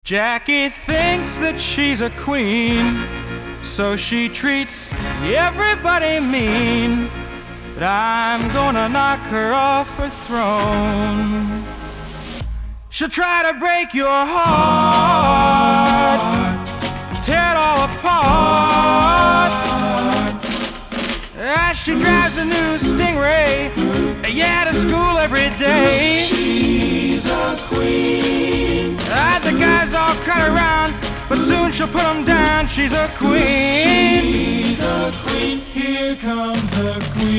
Jackie thinks that she's a queen, so she treats everybody mean. But I'm gonna knock her off her throne. She'll try to break your heart, tear it all apart. As she drives a new Stingray, yeah, to school every day. She's a queen. The guys all crowd around, but soon she'll put them down. She's a queen. She's a queen. Here comes the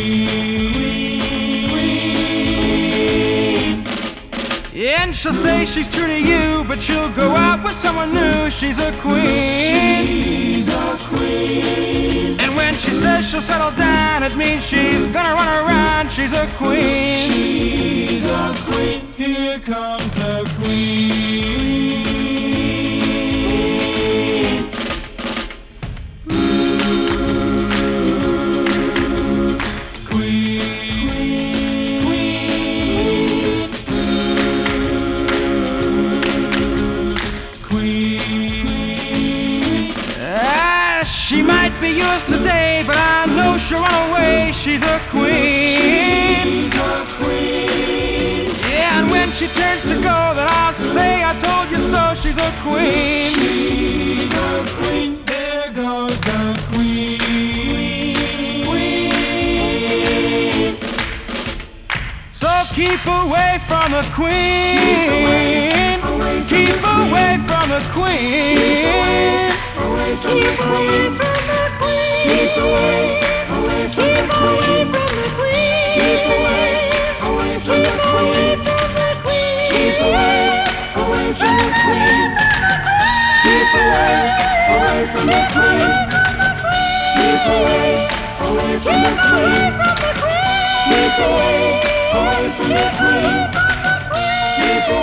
queen. And she'll say she's true to you, but she'll go out with someone new. She's a queen. She's a queen. And when she says she'll settle down, it means she's gonna run around. She's a queen. She's a queen. Here comes the queen. She might be yours today, but I know she'll run away. She's a queen. She's a queen. Yeah, and when she turns to go, then I'll say I told you so. She's a queen. She's a queen. There goes the queen. So keep away from the queen. Keep away from the queen. Keep away from the queen. Keep away from the queen. Keep away from the queen. Keep away from the queen. Keep away from the queen. Keep away from the queen. Keep away from the queen. Keep away from the queen. Keep